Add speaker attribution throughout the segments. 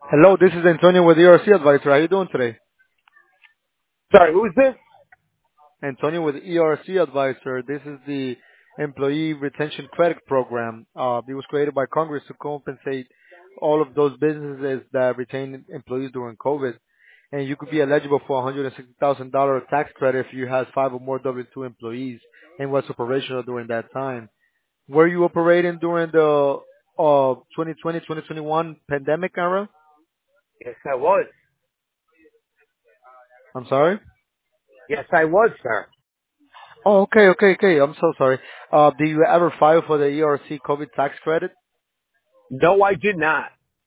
Speaker 1: Hello, this is Antonio with ERC Advisor. How are you doing today?
Speaker 2: Sorry, who is this?
Speaker 1: Antonio with ERC Advisor. This is the Employee Retention Credit Program. It was created by Congress to compensate all of those businesses that retain employees during COVID. And you could be eligible for $160,000 tax credit if you had 5 or more W-2 employees and was operational during that time. Were you operating during the 2020-2021 pandemic era?
Speaker 2: Yes, I was.
Speaker 1: I'm sorry?
Speaker 2: Yes, I was, sir.
Speaker 1: Oh, okay. I'm so sorry. Do you ever file for the ERC COVID tax credit?
Speaker 2: No, I did not.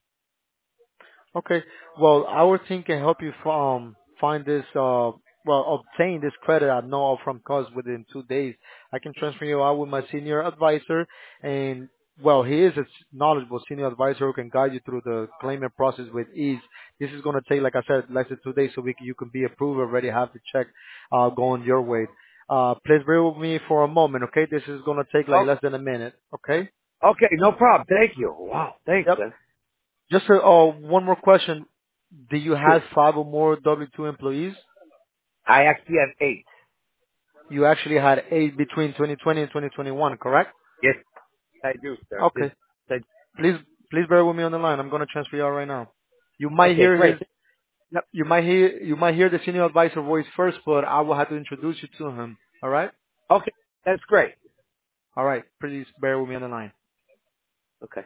Speaker 1: Okay. Well, our team can help you find this, obtain this credit at no upfront cost within 2 days. I can transfer you out with my senior advisor, and well, he is a knowledgeable senior advisor who can guide you through the claimant process with ease. This is going to take, like I said, less than 2 days, so you can be approved already. Have the check going your way. Please bear with me for a moment, okay? This is going to take like
Speaker 2: Oh,
Speaker 1: less than a minute, okay?
Speaker 2: okay, no problem. Thank you. Wow, thanks,
Speaker 1: Yep.
Speaker 2: man.
Speaker 1: Just one more question. Do you
Speaker 2: Sure.
Speaker 1: have 5 or more W-2 employees?
Speaker 2: I actually have 8.
Speaker 1: You actually had 8 between 2020 and 2021, correct?
Speaker 2: Yes, I do, sir. Yes,
Speaker 1: Okay.
Speaker 2: I-
Speaker 1: Please, please bear with me on the line. I'm going to transfer you out right now. You might
Speaker 2: okay,
Speaker 1: hear
Speaker 2: great.
Speaker 1: his, yep, you might hear the senior advisor voice first, but I will have to introduce you to him. All right?
Speaker 2: Okay, that's great.
Speaker 1: All right. Please bear with me on the line.
Speaker 2: Okay.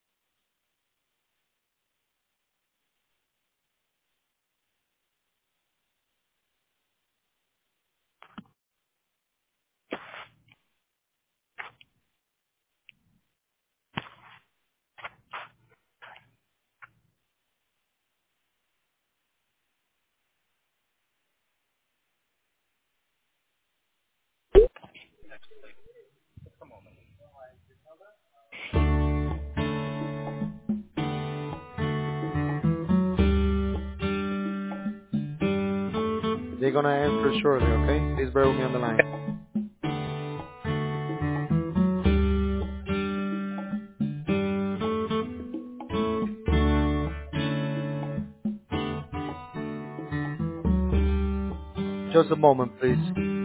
Speaker 1: They're going to answer shortly, okay? Please bear with me on the line. Just a moment, please.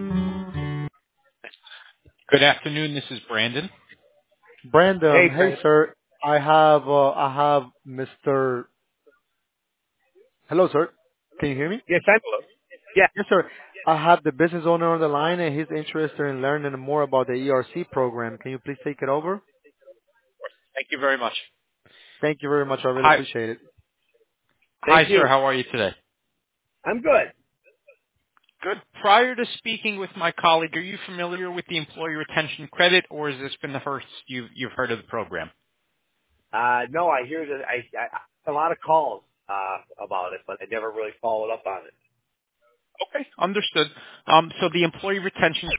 Speaker 3: Good afternoon. This is Brandon.
Speaker 1: Brandon,
Speaker 2: Hey,
Speaker 1: hey
Speaker 2: Brandon.
Speaker 1: sir. I have Mr. Hello, sir. Can you hear me?
Speaker 2: Yes, I'm. Yeah.
Speaker 1: Yes, sir. I have the business owner on the line, and he's interested in learning more about the ERC program. Can you please take it over?
Speaker 3: Thank you very much.
Speaker 1: Thank you very much. I really
Speaker 3: Hi.
Speaker 1: appreciate it.
Speaker 3: Hi,
Speaker 2: Thank
Speaker 3: sir.
Speaker 2: you.
Speaker 3: How are you today?
Speaker 2: I'm good.
Speaker 3: Good. Prior to speaking with my colleague, are you familiar with the Employee Retention Credit, or has this been the first you've heard of the program?
Speaker 2: No, I hear that a lot of calls about it, but I never really followed up on it.
Speaker 3: Okay, understood. So the Employee Retention